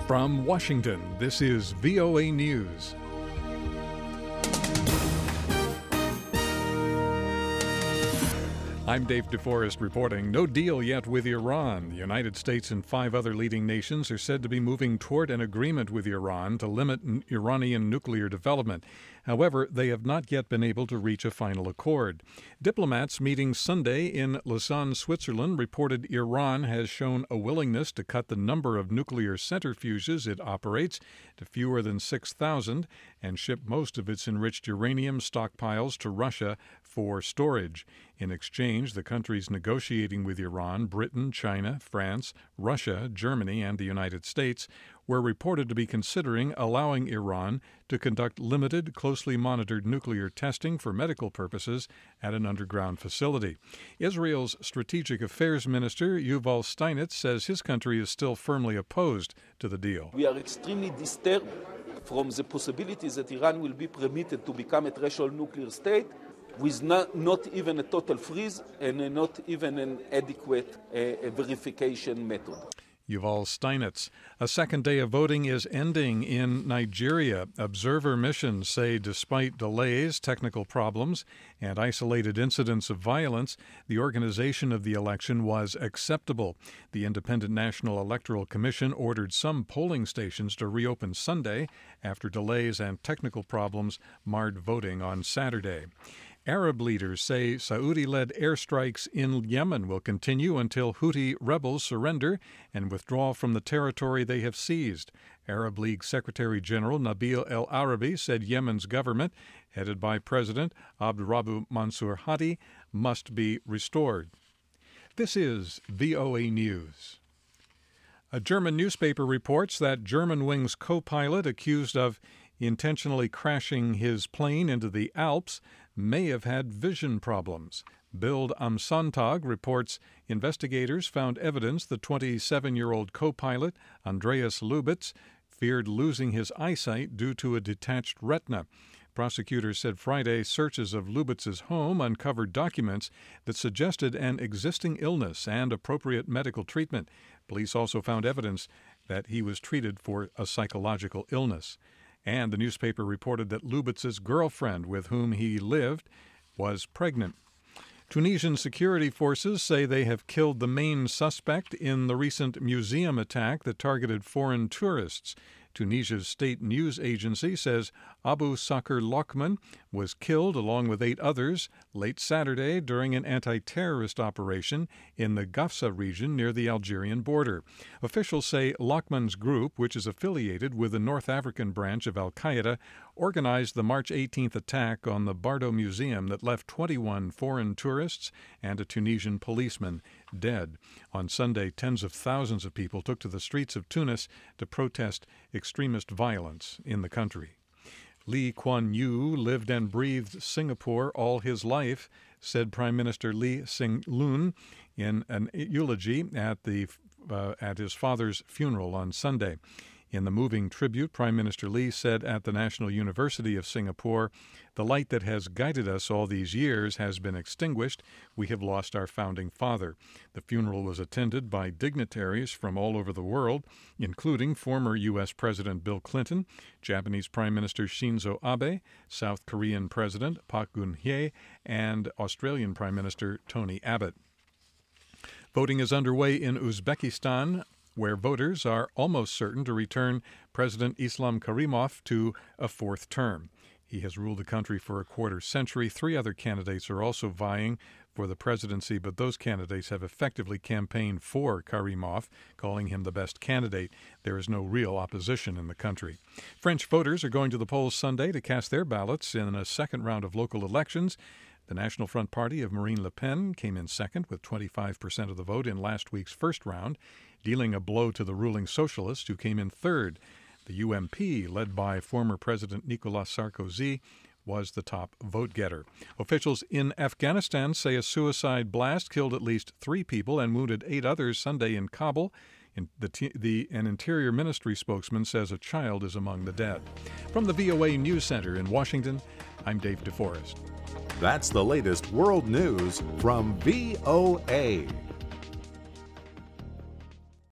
From Washington, this is VOA News. I'm Dave DeForest reporting. No deal yet with Iran. The United States and 5 other leading nations are said to be moving toward an agreement with Iran to limit Iranian nuclear development. However, they have not yet been able to reach a final accord. Diplomats meeting Sunday in Lausanne, Switzerland, reported Iran has shown a willingness to cut the number of nuclear centrifuges it operates to fewer than 6,000 and ship most of its enriched uranium stockpiles to Russia for storage. In exchange, the countries negotiating with Iran, Britain, China, France, Russia, Germany, and the United States, were reported to be considering allowing Iran to conduct limited, closely monitored nuclear testing for medical purposes at an underground facility. Israel's Strategic Affairs Minister Yuval Steinitz says his country is still firmly opposed to the deal. We are extremely disturbed from the possibility that Iran will be permitted to become a threshold nuclear state with not even a total freeze and not even an adequate verification method. Yuval Steinitz. A second day of voting is ending in Nigeria. Observer missions say despite delays, technical problems, and isolated incidents of violence, the organization of the election was acceptable. The Independent National Electoral Commission ordered some polling stations to reopen Sunday after delays and technical problems marred voting on Saturday. Arab leaders say Saudi-led airstrikes in Yemen will continue until Houthi rebels surrender and withdraw from the territory they have seized. Arab League Secretary General Nabil El-Arabi said Yemen's government, headed by President Abdurrabbu Mansur Hadi, must be restored. This is VOA News. A German newspaper reports that Germanwings co-pilot accused of intentionally crashing his plane into the Alps may have had vision problems. Bild am Sonntag reports investigators found evidence the 27-year-old co-pilot, Andreas Lubitz, feared losing his eyesight due to a detached retina. Prosecutors said Friday searches of Lubitz's home uncovered documents that suggested an existing illness and appropriate medical treatment. Police also found evidence that he was treated for a psychological illness. And the newspaper reported that Lubitz's girlfriend, with whom he lived, was pregnant. Tunisian security forces say they have killed the main suspect in the recent museum attack that targeted foreign tourists. Tunisia's state news agency says Abu Sakr Lokman was killed along with 8 others late Saturday during an anti-terrorist operation in the Gafsa region near the Algerian border. Officials say Lokman's group, which is affiliated with the North African branch of al-Qaeda, organized the March 18th attack on the Bardo Museum that left 21 foreign tourists and a Tunisian policeman dead. On Sunday, tens of thousands of people took to the streets of Tunis to protest extremist violence in the country. Lee Kuan Yew lived and breathed Singapore all his life, said Prime Minister Lee Hsien-loong in an eulogy at his father's funeral on Sunday. In the moving tribute, Prime Minister Lee said at the National University of Singapore, "The light that has guided us all these years has been extinguished. We have lost our founding father." The funeral was attended by dignitaries from all over the world, including former U.S. President Bill Clinton, Japanese Prime Minister Shinzo Abe, South Korean President Park Geun-hye, and Australian Prime Minister Tony Abbott. Voting is underway in Uzbekistan, where voters are almost certain to return President Islam Karimov to a 4th term. He has ruled the country for a quarter century. 3 other candidates are also vying for the presidency, but those candidates have effectively campaigned for Karimov, calling him the best candidate. There is no real opposition in the country. French voters are going to the polls Sunday to cast their ballots in a second round of local elections. The National Front Party of Marine Le Pen came in second with 25% of the vote in last week's first round, dealing a blow to the ruling socialists who came in third. The UMP, led by former President Nicolas Sarkozy, was the top vote-getter. Officials in Afghanistan say a suicide blast killed at least 3 people and wounded 8 others Sunday in Kabul. An Interior Ministry spokesman says a child is among the dead. From the VOA News Center in Washington, I'm Dave DeForest. That's the latest world news from VOA.